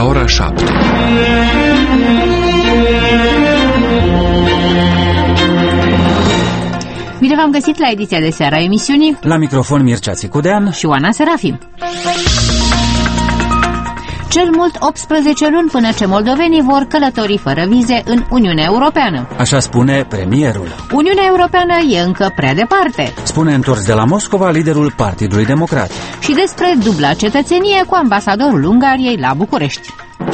ora 7. Bine v-am găsit la ediția de seară a emisiunii. La microfon Mircea Țicudean și Oana Serafim. Cel mult 18 luni până ce moldovenii vor călători fără vize în Uniunea Europeană. Așa spune premierul. Uniunea Europeană e încă prea departe, spune întors de la Moscova liderul Partidului Democrat. Și despre dubla cetățenie cu ambasadorul Ungariei la București.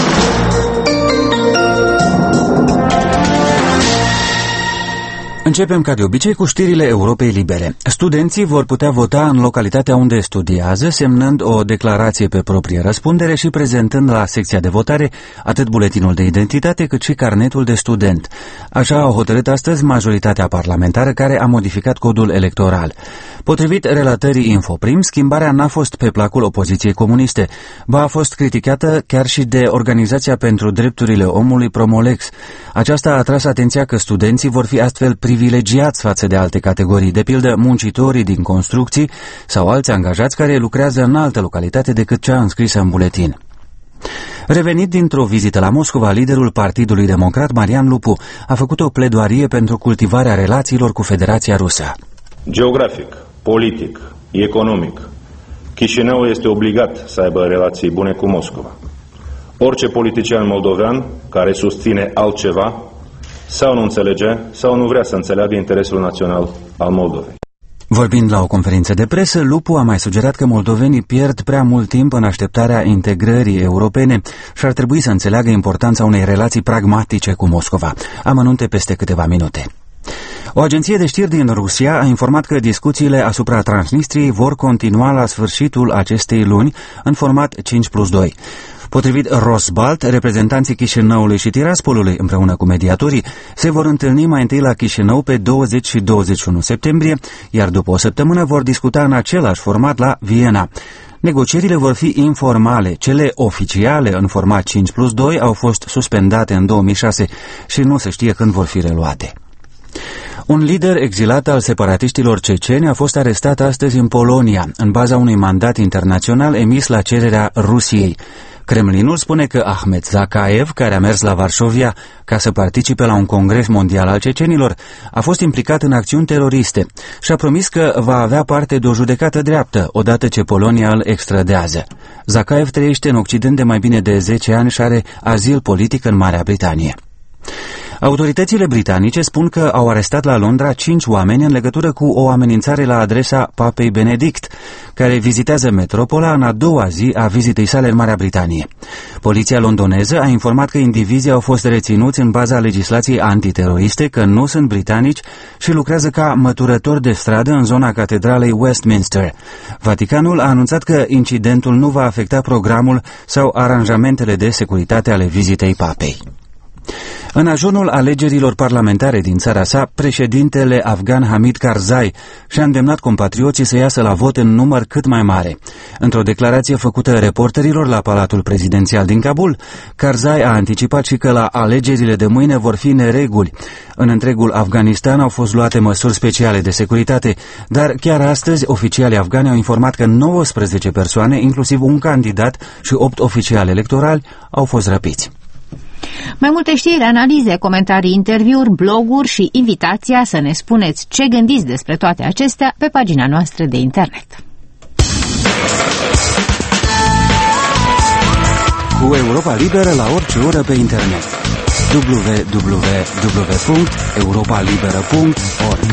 Începem ca de obicei cu știrile Europei Libere. Studenții vor putea vota în localitatea unde studiază, semnând o declarație pe proprie răspundere și prezentând la secția de votare atât buletinul de identitate cât și carnetul de student. Așa a hotărât astăzi majoritatea parlamentară care a modificat codul electoral. Potrivit relatării Infoprim, schimbarea n-a fost pe placul opoziției comuniste, ba a fost criticată chiar și de Organizația pentru Drepturile Omului Promolex. Aceasta a atras atenția că studenții vor fi astfel privilegiați față de alte categorii, de pildă muncitorii din construcții sau alți angajați care lucrează în altă localitate decât cea înscrisă în buletin. Revenit dintr-o vizită la Moscova, liderul Partidului Democrat, Marian Lupu, a făcut o pledoarie pentru cultivarea relațiilor cu Federația Rusă. Geografic, politic, economic, Chișinău este obligat să aibă relații bune cu Moscova. Orice politician moldovean care susține altceva sau nu înțelege sau nu vrea să înțeleagă interesul național al Moldovei. Vorbind la o conferință de presă, Lupu a mai sugerat că moldovenii pierd prea mult timp în așteptarea integrării europene și ar trebui să înțeleagă importanța unei relații pragmatice cu Moscova. Amănunte peste câteva minute. O agenție de știri din Rusia a informat că discuțiile asupra Transnistriei vor continua la sfârșitul acestei luni în format 5+2. Potrivit Rosbalt, reprezentanții Chișinăului și Tiraspolului, împreună cu mediatorii, se vor întâlni mai întâi la Chișinău pe 20 și 21 septembrie, iar după o săptămână vor discuta în același format la Viena. Negocierile vor fi informale, cele oficiale în format 5+2 au fost suspendate în 2006 și nu se știe când vor fi reluate. Un lider exilat al separatiștilor ceceni a fost arestat astăzi în Polonia, în baza unui mandat internațional emis la cererea Rusiei. Kremlinul spune că Ahmed Zakaev, care a mers la Varșovia ca să participe la un congres mondial al cecenilor, a fost implicat în acțiuni teroriste și a promis că va avea parte de o judecată dreaptă odată ce Polonia îl extradează. Zakaev trăiește în Occident de mai bine de 10 ani și are azil politic în Marea Britanie. Autoritățile britanice spun că au arestat la Londra 5 oameni în legătură cu o amenințare la adresa Papei Benedict, care vizitează metropola în a doua zi a vizitei sale în Marea Britanie. Poliția londoneză a informat că indivizii au fost reținuți în baza legislației antiteroriste, că nu sunt britanici și lucrează ca măturători de stradă în zona catedralei Westminster. Vaticanul a anunțat că incidentul nu va afecta programul sau aranjamentele de securitate ale vizitei papei. În ajunul alegerilor parlamentare din țara sa, președintele afgan Hamid Karzai și-a îndemnat compatrioții să iasă la vot în număr cât mai mare. Într-o declarație făcută reporterilor la Palatul Prezidențial din Kabul, Karzai a anticipat și că la alegerile de mâine vor fi nereguli. În întregul Afganistan au fost luate măsuri speciale de securitate, dar chiar astăzi oficialii afgani au informat că 19 persoane, inclusiv un candidat și 8 oficiali electorali, au fost răpiți. Mai multe știri, analize, comentarii, interviuri, bloguri și invitația să ne spuneți ce gândiți despre toate acestea pe pagina noastră de internet. Cu Europa Liberă la orice oră pe internet. www.europalibera.org.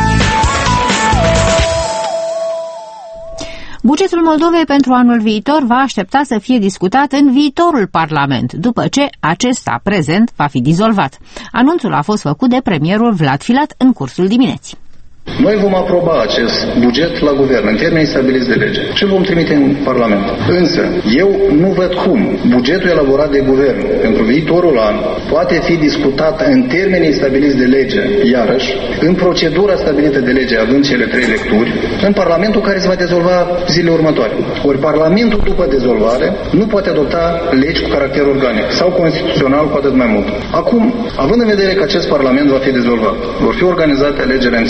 Bugetul Moldovei pentru anul viitor va aștepta să fie discutat în viitorul Parlament, după ce acesta prezent va fi dizolvat. Anunțul a fost făcut de premierul Vlad Filat în cursul dimineții. Noi vom aproba acest buget la guvern în termenii stabiliți de lege și îl vom trimite în Parlament. Însă, eu nu văd cum bugetul elaborat de guvern pentru viitorul an poate fi discutat în termenii stabiliți de lege, iarăși, în procedura stabilită de lege, având cele 3 lecturi, în Parlamentul care se va dezolva zilele următoare. Ori Parlamentul, după dezolvare, nu poate adopta legi cu caracter organic sau constituțional cu atât mai mult. Acum, având în vedere că acest Parlament va fi dezolvat, vor fi organizate alegeri anticipate.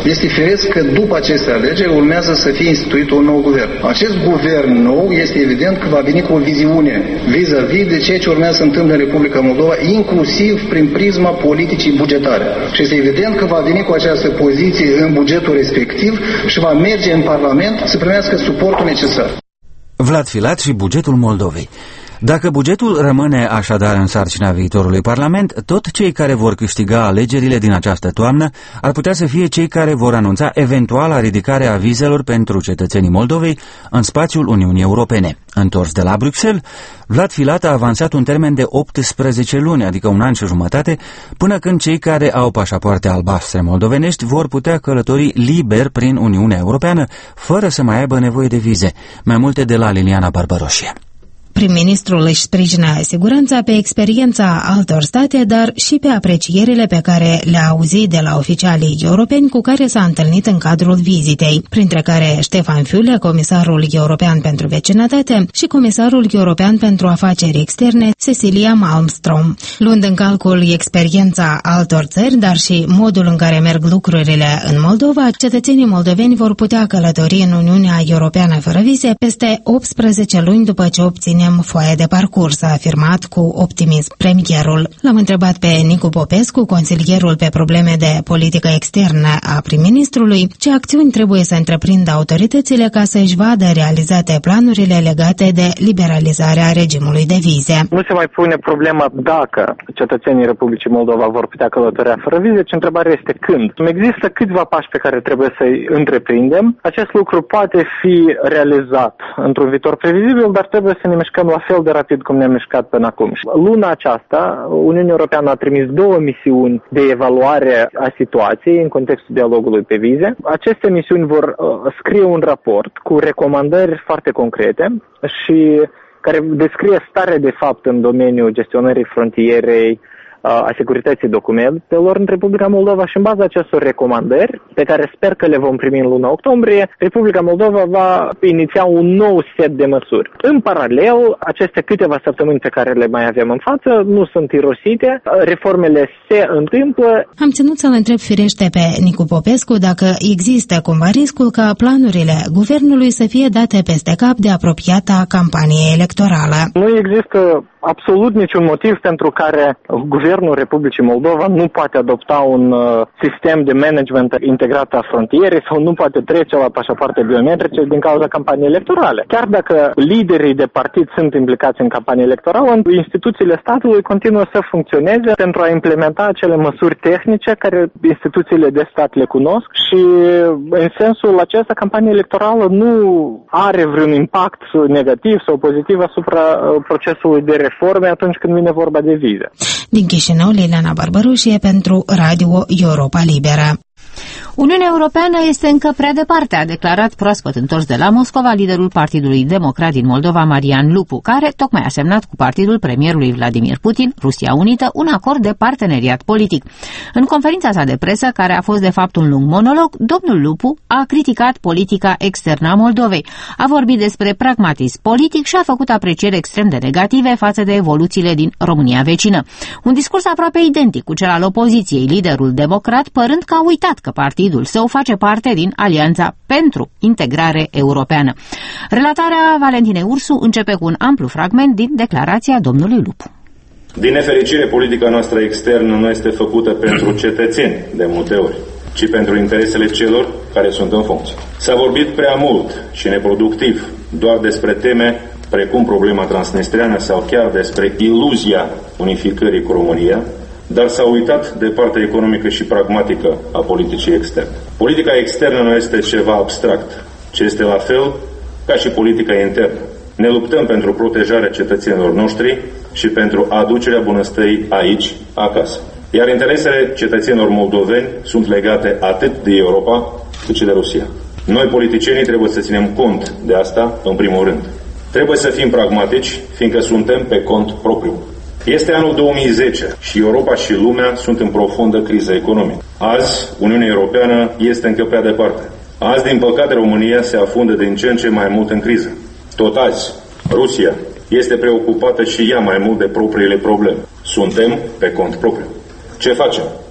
Este firesc că după aceste alegeri urmează să fie instituit un nou guvern. Acest guvern nou este evident că va veni cu o viziune vis-a-vis de ceea ce urmează să întâmple în Republica Moldova, inclusiv prin prisma politicii bugetare. Și este evident că va veni cu această poziție în bugetul respectiv și va merge în Parlament să primească suportul necesar. Vlad Filat și bugetul Moldovei. Dacă bugetul rămâne așadar în sarcina viitorului Parlament, tot cei care vor câștiga alegerile din această toamnă ar putea să fie cei care vor anunța eventuala ridicare a vizelor pentru cetățenii Moldovei în spațiul Uniunii Europene. Întors de la Bruxelles, Vlad Filat a avansat un termen de 18 luni, adică un an și jumătate, până când cei care au pașapoarte albastre moldovenești vor putea călători liber prin Uniunea Europeană, fără să mai aibă nevoie de vize. Mai multe de la Liliana Barbaroșie. Prim-ministrul își sprijină siguranța pe experiența altor state, dar și pe aprecierile pe care le-a auzit de la oficialii europeni cu care s-a întâlnit în cadrul vizitei, printre care Ștefan Füle, comisarul european pentru vecinătate, și comisarul european pentru afaceri externe, Cecilia Malmström. Luând în calcul experiența altor țări, dar și modul în care merg lucrurile în Moldova, cetățenii moldoveni vor putea călători în Uniunea Europeană fără vize peste 18 luni după ce obține foaia de parcurs, a afirmat cu optimism premierul. L-am întrebat pe Nicu Popescu, consilierul pe probleme de politică externă a prim-ministrului, ce acțiuni trebuie să întreprindă autoritățile ca să își vadă realizate planurile legate de liberalizarea regimului de vize. Nu se mai pune problema dacă cetățenii Republicii Moldova vor putea călătorea fără vize, ci întrebarea este când. Există câțiva pași pe care trebuie să-i întreprindem. Acest lucru poate fi realizat într-un viitor previzibil, dar trebuie să ne mișcăm la fel de rapid cum ne-am mișcat până acum. Luna aceasta, Uniunea Europeană a trimis 2 misiuni de evaluare a situației în contextul dialogului pe vize. Aceste misiuni vor scrie un raport cu recomandări foarte concrete și care descrie starea de fapt în domeniul gestionării frontierei, a securității documentelor în Republica Moldova și în baza acestor recomandări, pe care sper că le vom primi în luna octombrie, Republica Moldova va iniția un nou set de măsuri. În paralel, aceste câteva săptămâni pe care le mai avem în față nu sunt irosite, reformele se întâmplă. Am ținut să-l întreb firește pe Nicu Popescu dacă există cumva riscul ca planurile guvernului să fie date peste cap de apropiata campanie electorală. Nu există absolut niciun motiv pentru care Guvernul Republicii Moldova nu poate adopta un sistem de management integrat a frontierei sau nu poate trece la pașapoarte biometrice din cauza campaniei electorale. Chiar dacă liderii de partid sunt implicați în campanie electorală, instituțiile statului continuă să funcționeze pentru a implementa acele măsuri tehnice care instituțiile de stat le cunosc și în sensul acesta campania electorală nu are vreun impact negativ sau pozitiv asupra procesului de reforme atunci când vine vorba de vize. Din Chișinău, Liliana Barbaroșie pentru Radio Europa Liberă. Uniunea Europeană este încă prea departe, a declarat proaspăt întors de la Moscova liderul Partidului Democrat din Moldova, Marian Lupu, care tocmai a semnat cu partidul premierului Vladimir Putin, Rusia Unită, un acord de parteneriat politic. În conferința sa de presă, care a fost de fapt un lung monolog, domnul Lupu a criticat politica externă a Moldovei, a vorbit despre pragmatism politic și a făcut aprecieri extrem de negative față de evoluțiile din România vecină. Un discurs aproape identic cu cel al opoziției, liderul democrat părând că a uitat că partidul său face parte din Alianța pentru Integrare Europeană. Relatarea Valentinei Ursu începe cu un amplu fragment din declarația domnului Lupu. Din nefericire, politica noastră externă nu este făcută pentru cetățeni de multe ori, ci pentru interesele celor care sunt în funcție. S-a vorbit prea mult și neproductiv doar despre teme precum problema transnistreană sau chiar despre iluzia unificării cu România, dar s-a uitat de partea economică și pragmatică a politicii externe. Politica externă nu este ceva abstract, ci este la fel ca și politica internă. Ne luptăm pentru protejarea cetățenilor noștri și pentru aducerea bunăstării aici, acasă. Iar interesele cetățenilor moldoveni sunt legate atât de Europa cât și de Rusia. Noi, politicienii, trebuie să ținem cont de asta în primul rând. Trebuie să fim pragmatici, fiindcă suntem pe cont propriu. Este anul 2010 și Europa și lumea sunt în profundă criză economică. Azi, Uniunea Europeană este încă prea departe. Azi, din păcate, România se afundă din ce în ce mai mult în criză. Tot azi, Rusia este preocupată și ea mai mult de propriile probleme. Suntem pe cont propriu. Ce facem?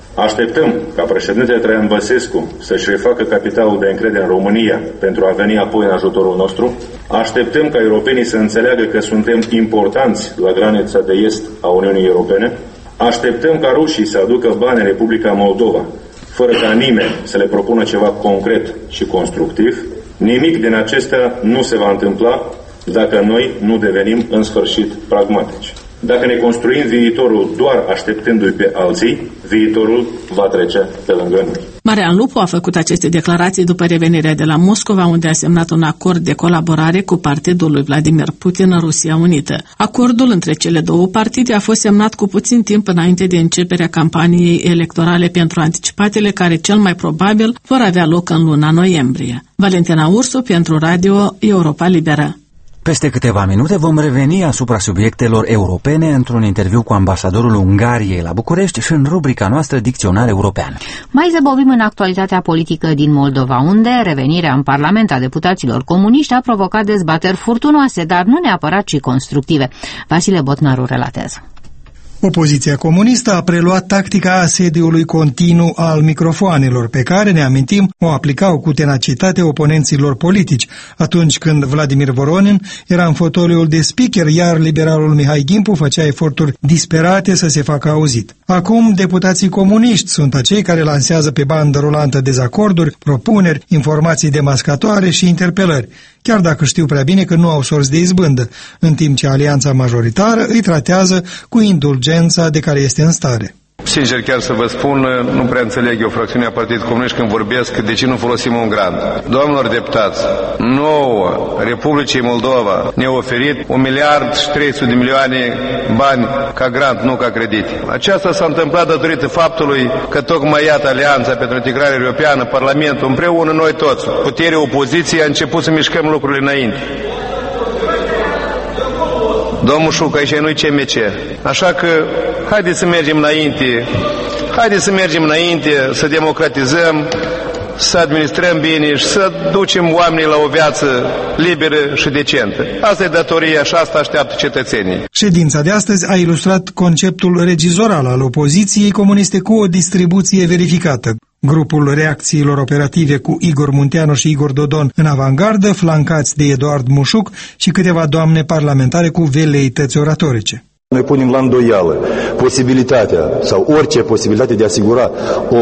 Așteptăm ca președintele Traian Băsescu să-și refacă capitalul de încredere în România pentru a veni apoi în ajutorul nostru. Așteptăm ca europenii să înțeleagă că suntem importanți la granița de est a Uniunii Europene. Așteptăm ca rușii să aducă bani în Republica Moldova, fără ca nimeni să le propună ceva concret și constructiv. Nimic din acestea nu se va întâmpla dacă noi nu devenim în sfârșit pragmatici. Dacă ne construim viitorul doar așteptându-i pe alții, viitorul va trece pe lângă noi. Marian Lupu a făcut aceste declarații după revenirea de la Moscova, unde a semnat un acord de colaborare cu partidul lui Vladimir Putin în Rusia Unită. Acordul între cele două partide a fost semnat cu puțin timp înainte de începerea campaniei electorale pentru anticipatele care cel mai probabil vor avea loc în luna noiembrie. Valentina Ursu pentru Radio Europa Liberă. Peste câteva minute vom reveni asupra subiectelor europene într-un interviu cu ambasadorul Ungariei la București și în rubrica noastră Dicționar European. Mai zăbovim în actualitatea politică din Moldova, unde revenirea în Parlament a deputaților comuniști a provocat dezbateri furtunoase, dar nu neapărat și constructive. Vasile Botnaru relatează. Opoziția comunistă a preluat tactica asediului continuu al microfoanelor, pe care, ne amintim, o aplicau cu tenacitate oponenților politici, atunci când Vladimir Voronin era în fotoliul de speaker, iar liberalul Mihai Gimpu făcea eforturi disperate să se facă auzit. Acum, deputații comuniști sunt acei care lansează pe bandă rulantă dezacorduri, propuneri, informații demascatoare și interpelări, chiar dacă știu prea bine că nu au sorți de izbândă, în timp ce alianța majoritară îi tratează cu indulgența de care este în stare. Sincer, chiar să vă spun, nu prea înțeleg eu fracțiunea Partidului Comunist când vorbesc de ce nu folosim un grant. Domnilor deputați, nouă Republicii Moldova ne-a oferit 1 miliard și 300 de milioane bani ca grant, nu ca credit. Aceasta s-a întâmplat datorită faptului că tocmai iată Alianța pentru Integrare Europeană, Parlamentul, împreună noi toți, puterea opoziției, a început să mișcăm lucrurile înainte. Domnul Șuc, aici nu-i CMC. Așa că haideți să mergem înainte, să democratizăm, să administrăm bine și să ducem oamenii la o viață liberă și decentă. Asta e datoria și asta așteaptă cetățenii. Ședința de astăzi a ilustrat conceptul regizoral al opoziției comuniste cu o distribuție verificată. Grupul reacțiilor operative cu Igor Munteanu și Igor Dodon în avangardă, flancați de Eduard Mușuc și câteva doamne parlamentare cu veleități oratorice. Noi punem la îndoială posibilitatea sau orice posibilitate de a asigura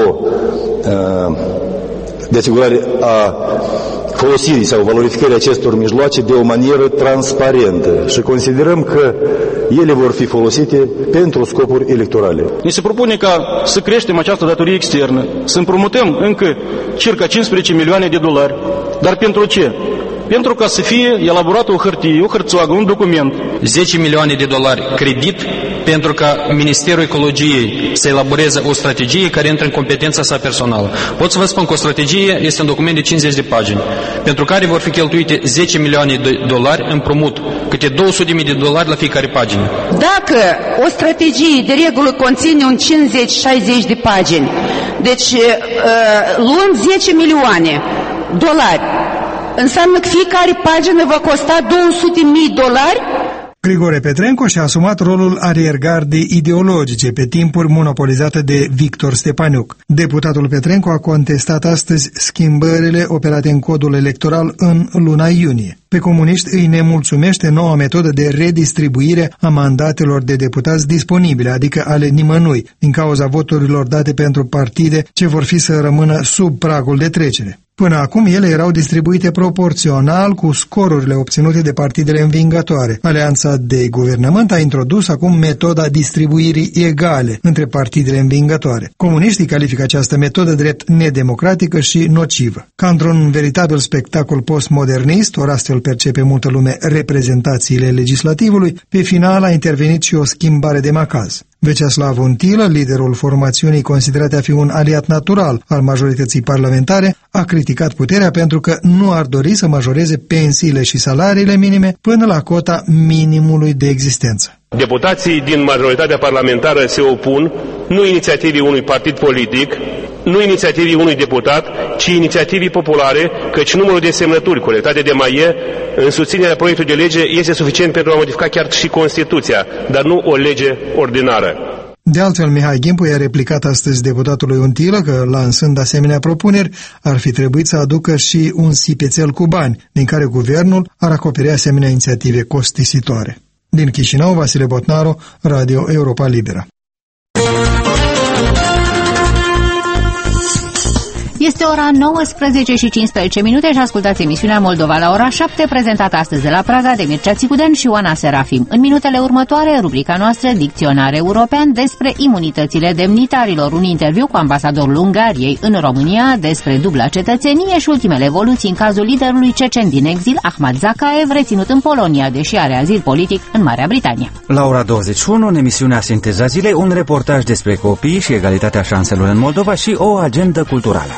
a folosirii sau valorificării acestor mijloace de o manieră transparentă și considerăm că ele vor fi folosite pentru scopuri electorale. Ni se propune ca să creștem această datorie externă, să împrumutăm încă circa 15 milioane de dolari. Dar pentru ce? Pentru ca să fie elaborată o hârtie, o hârțoagă, un document. 10 milioane de dolari credit pentru ca Ministerul Ecologiei să elaboreze o strategie care intră în competența sa personală. Pot să vă spun că o strategie este un document de 50 de pagini, pentru care vor fi cheltuite 10 milioane de dolari împrumut, câte 200.000 de dolari la fiecare pagină. Dacă o strategie de regulă conține un 50-60 de pagini, deci luăm 10 milioane dolari, înseamnă că fiecare pagină va costa 200.000 dolari? Grigore Petrenco și-a asumat rolul ariergardei ideologice, pe timpuri monopolizată de Victor Stepaniuc. Deputatul Petrenco a contestat astăzi schimbările operate în codul electoral în luna iunie. Pe comuniști îi nemulțumește noua metodă de redistribuire a mandatelor de deputați disponibile, adică ale nimănui, din cauza voturilor date pentru partide ce vor fi să rămână sub pragul de trecere. Până acum ele erau distribuite proporțional cu scorurile obținute de partidele învingătoare. Alianța de guvernământ a introdus acum metoda distribuirii egale între partidele învingătoare. Comuniștii califică această metodă drept nedemocratică și nocivă. Ca într-un veritabil spectacol postmodernist, ori astfel percepe multă lume reprezentațiile legislativului, pe final a intervenit și o schimbare de macaz. Veceslav Untilă, liderul formațiunii considerate a fi un aliat natural al majorității parlamentare, a criticat puterea pentru că nu ar dori să majoreze pensiile și salariile minime până la cota minimului de existență. Deputații din majoritatea parlamentară se opun nu inițiativii unui partid politic, nu inițiativii unui deputat, ci inițiativii populare, căci numărul de semnături colectate de MAIE în susținerea proiectului de lege este suficient pentru a modifica chiar și Constituția, dar nu o lege ordinară. De altfel, Mihai Gimpu i-a replicat astăzi deputatului Untilă că, lansând asemenea propuneri, ar fi trebuit să aducă și un sipețel cu bani, din care guvernul ar acoperi asemenea inițiative costisitoare. Din Chișinău, Vasile Botnaru, Radio Europa Liberă. Este ora 19:15 și ascultați emisiunea Moldova la ora 7, prezentată astăzi de la Praga de Mircea Țicuden și Oana Serafim. În minutele următoare, rubrica noastră Dicționar European despre imunitățile demnitarilor, un interviu cu ambasadorul Ungariei în România despre dubla cetățenie și ultimele evoluții în cazul liderului cecen din exil, Ahmad Zakaev, reținut în Polonia, deși are azil politic în Marea Britanie. La ora 21, în emisiunea Sinteza Zilei, un reportaj despre copii și egalitatea șanselor în Moldova și o agendă culturală.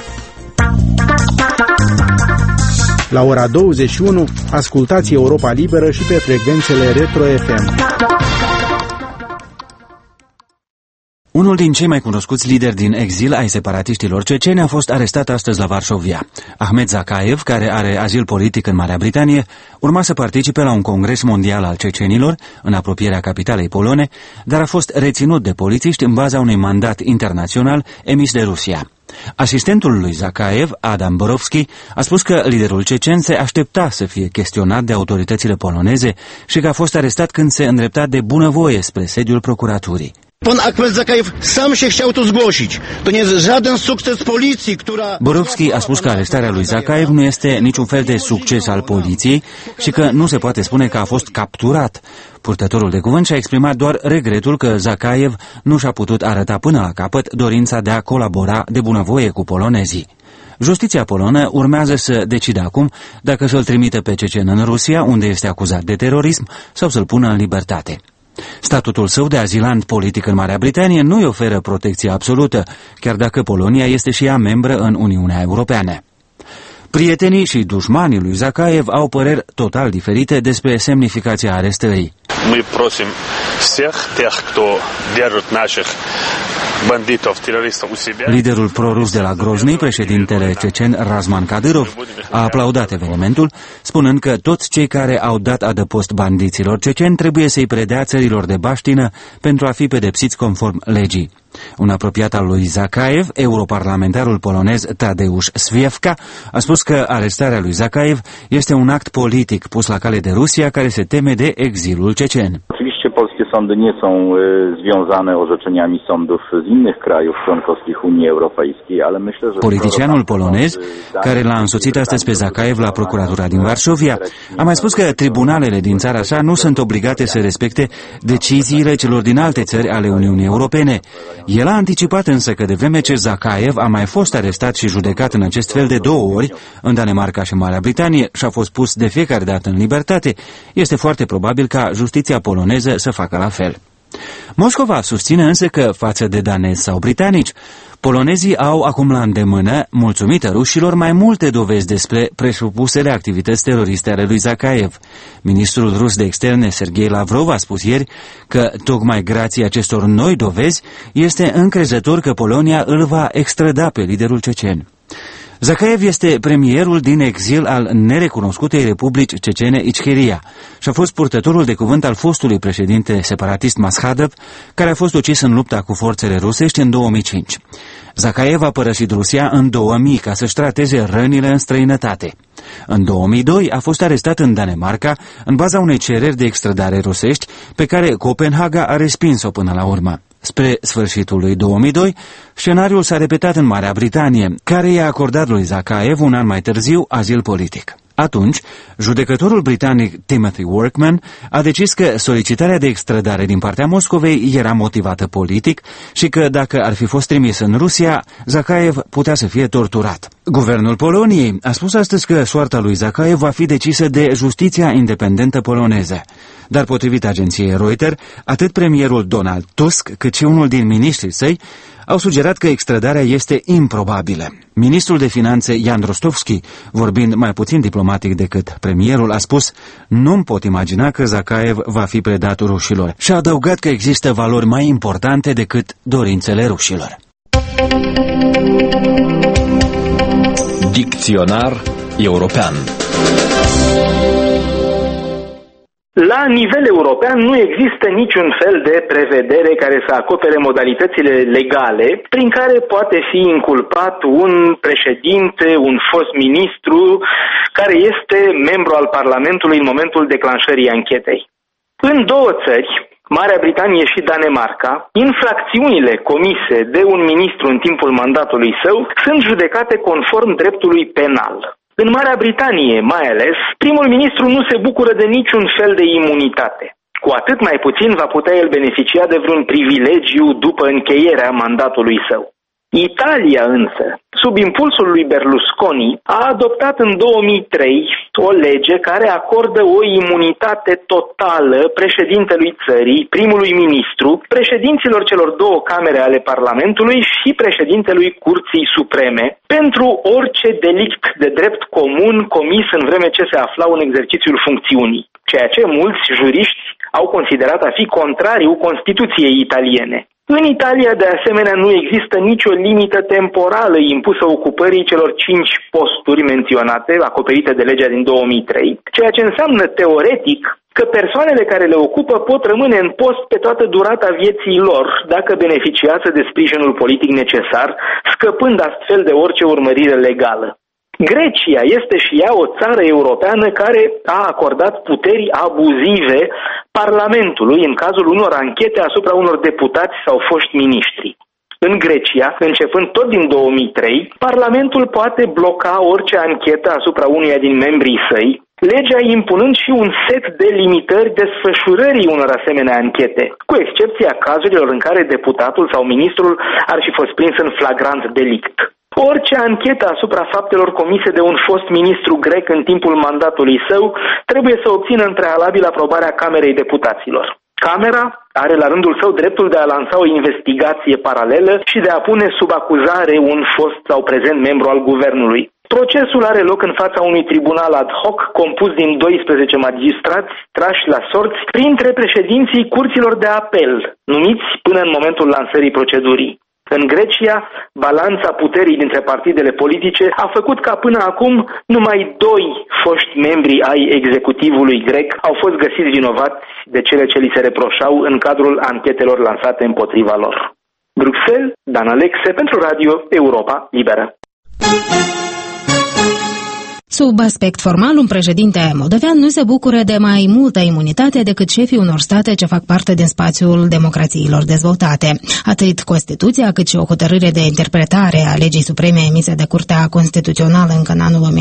La ora 21, ascultați Europa Liberă și pe frecvențele Retro FM. Unul din cei mai cunoscuți lideri din exil ai separatiștilor ceceni a fost arestat astăzi la Varșovia. Ahmed Zakaev, care are azil politic în Marea Britanie, urma să participe la un congres mondial al cecenilor, în apropierea capitalei polone, dar a fost reținut de polițiști în baza unui mandat internațional emis de Rusia. Asistentul lui Zakaev, Adam Borovski, a spus că liderul cecen se aștepta să fie chestionat de autoritățile poloneze și că a fost arestat când se îndrepta de bunăvoie spre sediul procuraturii. Borovski a spus că arestarea lui Zakaev nu este niciun fel de succes al poliției și că nu se poate spune că a fost capturat. Purtătorul de cuvânt și-a exprimat doar regretul că Zakaev nu și-a putut arăta până la capăt dorința de a colabora de bunăvoie cu polonezii. Justiția polonă urmează să decide acum dacă să-l trimită pe cecen în Rusia, unde este acuzat de terorism, sau să-l pună în libertate. Statutul său de azilant politic în Marea Britanie nu îi oferă protecție absolută, chiar dacă Polonia este și ea membră în Uniunea Europeană. Prietenii și dușmanii lui Zakaev au păreri total diferite despre semnificația arestării. Мы просим всех тех, кто держит наших бандитов, террористов у себя. Liderul prorus de la Grozny, președintele cecen Razman Kadyrov, a aplaudat evenimentul, spunând că toți cei care au dat adăpost bandiților ceceni trebuie să-i predea țărilor de baștină pentru a fi pedepsiți conform legii. Un apropiat al lui Zakaev, europarlamentarul polonez Tadeusz Swiefka, a spus că arestarea lui Zakaev este un act politic pus la cale de Rusia, care se teme de exilul cecen. Polskie sądy nie są związane orzeczeniami sądów z innych krajów członkowskich Unii Europejskiej, ale myślę, że... Politicianul polonez, care l-a însoțit astăzi pe Zakaev la procuratura din Varșovia, a mai spus că tribunalele din țara sa nu sunt obligate să respecte deciziile celor din alte țări ale Uniunii Europene. El a anticipat însă că de vreme ce Zakaev a mai fost arestat și judecat în acest fel de 2 ori, în Danemarca și Marea Britanie, și a fost pus de fiecare dată în libertate, este foarte probabil ca justiția poloneză să facă la fel. Moscova susține însă că, față de danezi sau britanici, polonezii au acum la îndemână, mulțumită rușilor, mai multe dovezi despre presupusele activități teroriste ale lui Zakaev. Ministrul rus de externe, Sergei Lavrov, a spus ieri că, tocmai grație acestor noi dovezi, este încrezător că Polonia îl va extrada pe liderul cecen. Zakaev este premierul din exil al nerecunoscutei Republici Cecene Ichkeria și a fost purtătorul de cuvânt al fostului președinte separatist Maskhadov, care a fost ucis în lupta cu forțele rusești în 2005. Zakaev a părăsit Rusia în 2000 ca să-și trateze rănile în străinătate. În 2002 a fost arestat în Danemarca în baza unei cereri de extradare rusești pe care Copenhaga a respins-o până la urmă. Spre sfârșitul lui 2002, scenariul s-a repetat în Marea Britanie, care i-a acordat lui Zakaev un an mai târziu azil politic. Atunci, judecătorul britanic Timothy Workman a decis că solicitarea de extradare din partea Moscovei era motivată politic și că dacă ar fi fost trimis în Rusia, Zakaev putea să fie torturat. Guvernul Poloniei a spus astăzi că soarta lui Zakaev va fi decisă de justiția independentă poloneză. Dar potrivit agenției Reuters, atât premierul Donald Tusk cât și unul din miniștrii săi au sugerat că extradarea este improbabilă. Ministrul de Finanțe Jan Rostovski, vorbind mai puțin diplomatic decât premierul, a spus: "Nu-mi pot imagina că Zakaev va fi predat rușilor." Și a adăugat că există valori mai importante decât dorințele rușilor. Dicționar european. La nivel european nu există niciun fel de prevedere care să acopere modalitățile legale prin care poate fi inculpat un președinte, un fost ministru care este membru al Parlamentului în momentul declanșării anchetei. În două țări, Marea Britanie și Danemarca, infracțiunile comise de un ministru în timpul mandatului său sunt judecate conform dreptului penal. În Marea Britanie, mai ales, primul ministru nu se bucură de niciun fel de imunitate. Cu atât mai puțin va putea el beneficia de vreun privilegiu după încheierea mandatului său. Italia însă, sub impulsul lui Berlusconi, a adoptat în 2003 o lege care acordă o imunitate totală președintelui țării, primului ministru, președinților celor două camere ale Parlamentului și președintelui Curții Supreme pentru orice delict de drept comun comis în vreme ce se aflau în exercițiul funcțiunii, ceea ce mulți juriști au considerat a fi contrariu Constituției italiene. În Italia, de asemenea, nu există nicio limită temporală impusă ocupării celor 5 posturi menționate, acoperite de legea din 2003, ceea ce înseamnă teoretic că persoanele care le ocupă pot rămâne în post pe toată durata vieții lor, dacă beneficiază de sprijinul politic necesar, scăpând astfel de orice urmărire legală. Grecia este și ea o țară europeană care a acordat puteri abuzive Parlamentului în cazul unor anchete asupra unor deputați sau foști miniștri. În Grecia, începând tot din 2003, Parlamentul poate bloca orice anchetă asupra unuia din membrii săi, legea impunând și un set de limitări desfășurării unor asemenea anchete, cu excepția cazurilor în care deputatul sau ministrul ar fi fost prins în flagrant delict. Orice anchetă asupra faptelor comise de un fost ministru grec în timpul mandatului său trebuie să obțină în prealabil aprobarea Camerei Deputaților. Camera are la rândul său dreptul de a lansa o investigație paralelă și de a pune sub acuzare un fost sau prezent membru al guvernului. Procesul are loc în fața unui tribunal ad hoc compus din 12 magistrați trași la sorți printre președinții curților de apel, numiți până în momentul lansării procedurii. În Grecia, balanța puterii dintre partidele politice a făcut ca până acum numai 2 foști membri ai executivului grec au fost găsiți vinovați de cele ce li se reproșau în cadrul anchetelor lansate împotriva lor. Bruxelles, Dan Alexe pentru Radio Europa Liberă. Sub aspect formal, un președinte moldovean nu se bucură de mai multă imunitate decât șefii unor state ce fac parte din spațiul democrațiilor dezvoltate. Atât Constituția, cât și o hotărâre de interpretare a legii supreme emise de Curtea Constituțională încă în anul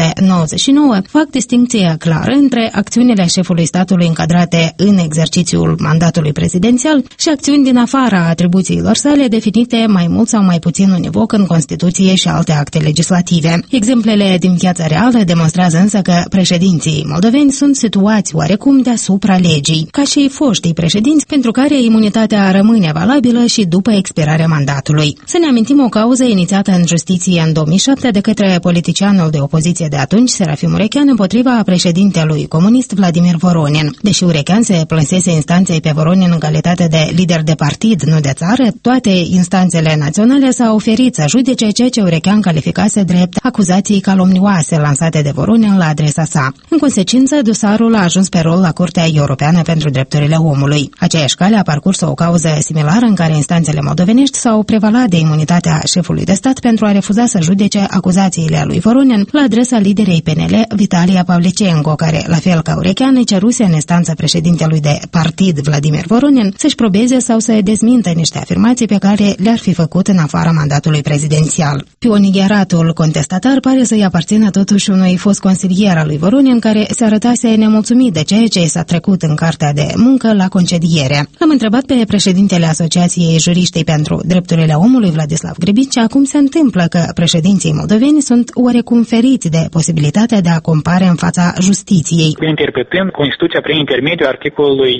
1999 fac distincție clară între acțiunile șefului statului încadrate în exercițiul mandatului prezidențial și acțiuni din afara atribuțiilor sale definite mai mult sau mai puțin univoc în Constituție și alte acte legislative. Exemplele din viața reală demonstrează însă că președinții moldoveni sunt situați oarecum deasupra legii, ca și foștii președinți pentru care imunitatea rămâne valabilă și după expirarea mandatului. Să ne amintim o cauză inițiată în justiție în 2007 de către politicianul de opoziție de atunci, Serafim Urechean, împotriva președintelui comunist Vladimir Voronin. Deși Urechean se plânsese instanței pe Voronin în calitate de lider de partid, nu de țară, toate instanțele naționale s-au oferit să judece ceea ce Urechean calificase drept acuzații calomnioase lansate de Voronin la adresa sa. În consecință, dosarul a ajuns pe rol la Curtea Europeană pentru Drepturile Omului. Aceeași cale a parcurs o cauză similară în care instanțele moldovenești s-au prevalat de imunitatea șefului de stat pentru a refuza să judece acuzațiile lui Voronin la adresa liderei PNL, Vitalia Pavlicenko, care, la fel ca Urechean, îi ceruse în instanță președintelui de partid, Vladimir Voronin, să-și probeze sau să dezmintă niște afirmații pe care le-ar fi făcut în afara mandatului prezidențial. Pionigeratul contestatar pare să-i aparțină totuși unui fost consilier al lui Voronin care se arătase nemulțumit de ceea ce s-a trecut în cartea de muncă la concediere. L-am întrebat pe președintele Asociației Juriștii pentru Drepturile Omului, Vladislav Gribicea, cum se întâmplă că președinții moldoveni sunt oarecum feriți de posibilitatea de a compare în fața justiției. Interpretând Constituția prin intermediul articolului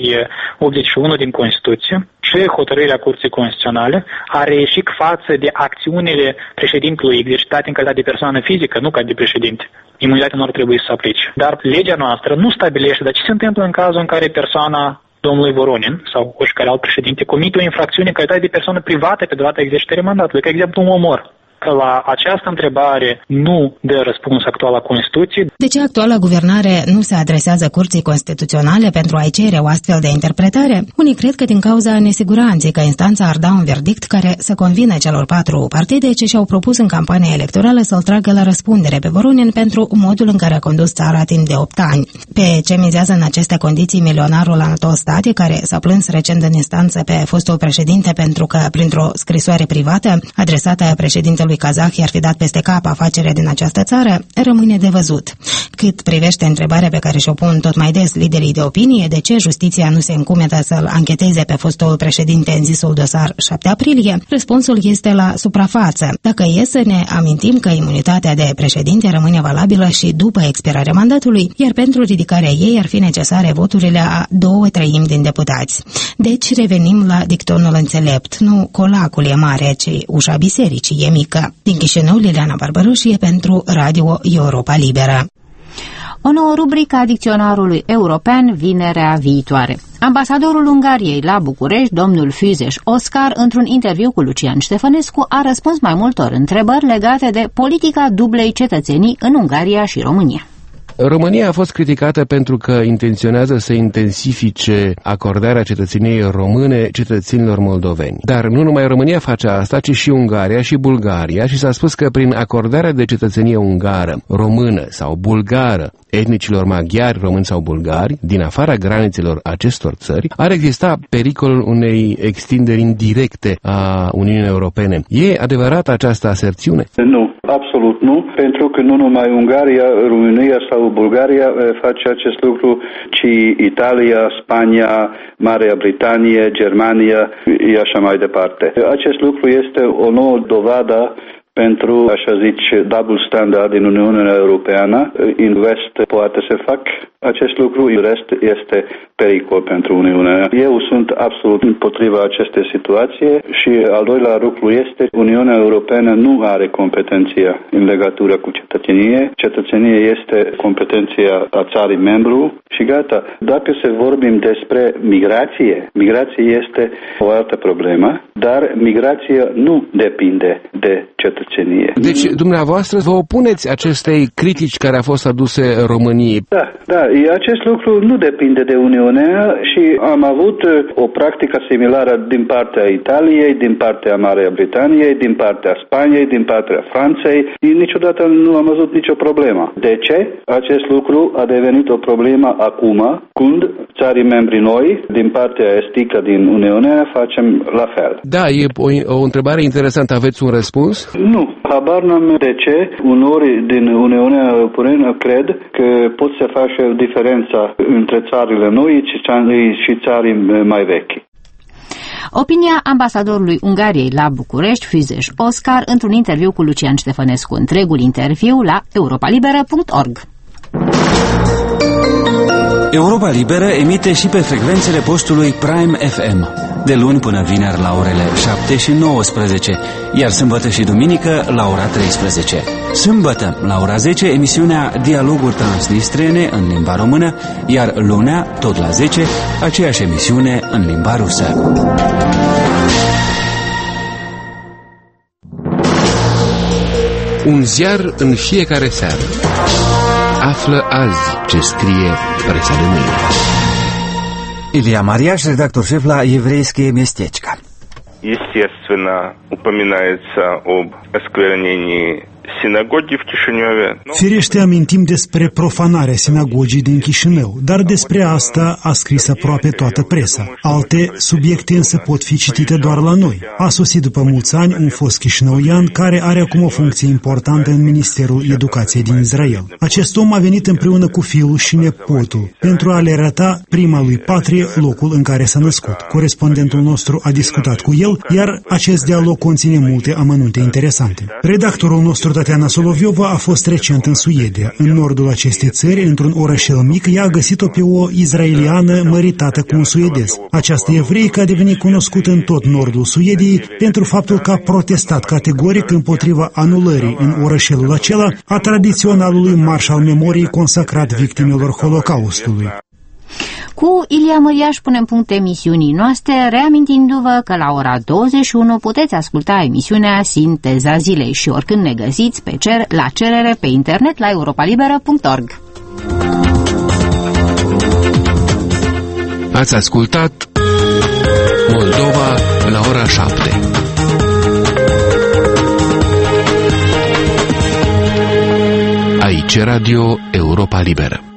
81 din Constituție și hotărârea Curții Constituționale a reieșit față de acțiunile președintelui exercitate în calitate de persoană fizică, nu ca de președinte. Imunitatea nu ar trebui să se aplice. Dar legea noastră nu stabilește de ce se întâmplă în cazul în care persoana domnului Voronin sau oricare alt președinte comite o infracțiune în calitate de persoană privată pe durata exercitării mandatului, ca exemplu un omor. că la această întrebare nu dă răspuns actuala Constituție. De ce actuala guvernare nu se adresează Curții Constituționale pentru a-i cere o astfel de interpretare? Unii cred că din cauza nesiguranței că instanța ar da un verdict care să convină celor 4 partide ce și-au propus în campania electorală să-l tragă la răspundere pe Voronin pentru modul în care a condus țara timp de 8 ani. Pe ce mizează în aceste condiții milionarul Anatol Stati, care s-a plâns recent în instanță pe fostul președinte pentru că, printr-o scrisoare privată adresată președintelui kazah, i-ar fi dat peste cap afacerea din această țară, rămâne de văzut. Cât privește întrebarea pe care și-o pun tot mai des liderii de opinie, de ce justiția nu se încumetă să-l ancheteze pe fostul președinte în zisul dosar 7 aprilie, răspunsul este la suprafață. Dacă e să ne amintim că imunitatea de președinte rămâne valabilă și după expirarea mandatului, iar pentru ridicarea ei ar fi necesare voturile a 2/3 din deputați. Deci revenim la dictonul înțelept, nu colacul e mare, ci ușa bisericii e mică. Din Chișinău, Liliana Barbărușie pentru Radio Europa Liberă. O nouă rubrică a dicționarului european vinerea viitoare. Ambasadorul Ungariei la București, domnul Füzes Oscar, într-un interviu cu Lucian Ștefănescu, a răspuns mai multor întrebări legate de politica dublei cetățenii în Ungaria și România. România a fost criticată pentru că intenționează să intensifice acordarea cetățeniei române cetățenilor moldoveni. Dar nu numai România face asta, ci și Ungaria și Bulgaria, și s-a spus că prin acordarea de cetățenie ungară, română sau bulgară etnicilor maghiari, români sau bulgari, din afara granițelor acestor țări, ar exista pericolul unei extinderi indirecte a Uniunii Europene. E adevărată această aserțiune? Nu, absolut nu, pentru că nu numai Ungaria, România sau Bulgaria face acest lucru, ci Italia, Spania, Marea Britanie, Germania și așa mai departe. Acest lucru este o nouă dovadă pentru, așa zice, double standard în Uniunea Europeană. În Vest poate să fac acest lucru, în rest este pericol pentru Uniunea. Eu sunt absolut împotriva acestei situații și al doilea lucru este Uniunea Europeană nu are competenția în legătură cu cetățenie. Cetățenie este competenția a țării membru și gata. Dacă se vorbim despre migrație, migrație este o altă problemă, dar migrația nu depinde de cetățenie. Deci, dumneavoastră vă opuneți acestei critici care a fost aduse României? Da, acest lucru nu depinde de Uniunea și am avut o practică similară din partea Italiei, din partea Marii Britaniei, din partea Spaniei, din partea Franței. Niciodată nu am văzut nicio problemă. De ce? Acest lucru a devenit o problemă acum, când țării membri noi, din partea estică din Uniunea, facem la fel. Da, e o întrebare interesantă. Aveți un răspuns? Nu. Habar n-am de ce unori din Uniunea Europeană cred că pot să facă diferența între țările noi și țării mai vechi. Opinia ambasadorului Ungariei la București, Füzes Oscar, într-un interviu cu Lucian Ștefănescu. Întregul interviu la europalibera.org. Europa Liberă emite și pe frecvențele postului Prime FM, de luni până vineri la orele 7 și 19, iar sâmbătă și duminică la ora 13. Sâmbătă, la ora 10, emisiunea Dialoguri Transnistrene în limba română, iar lunea, tot la 10, aceeași emisiune în limba rusă. Un ziar în fiecare seară. Află azi ce scrie presa de mâine. Илья Марьяш, редактор шеф la Еврейское местечко. Естественно, упоминается об осквернении sinagogi в Chișinău. Firește amintim despre profanarea sinagogii din Chișinău, dar despre asta a scris aproape toată presa. Alte subiecte însă pot fi citite doar la noi. A sosit după mulți ani un fost chișinăuian care are acum o funcție importantă în Ministerul Educației din Israel. Acest om a venit împreună cu fiul și nepotul pentru a le arăta prima lui patrie locul în care s-a născut. Corespondentul nostru a discutat cu el, iar acest dialog conține multe amănunte interesante. Redactorul nostru Tatiana Soloviova a fost recent în Suedia. În nordul acestei țări, într-un orășel mic, ea a găsit-o pe o izraeliană măritată cu un suedez. Această evreică a devenit cunoscută în tot nordul Suediei pentru faptul că a protestat categoric împotriva anulării în orășelul acela a tradiționalului marș al memoriei consacrat victimelor Holocaustului. Cu Ilia Măriaș punem punct emisiunii noastre, reamintindu-vă că la ora 21 puteți asculta emisiunea Sinteza Zilei și oricând ne găsiți la cerere pe internet la europalibera.org. Ați ascultat Moldova la ora 7. Aici Radio Europa Liberă.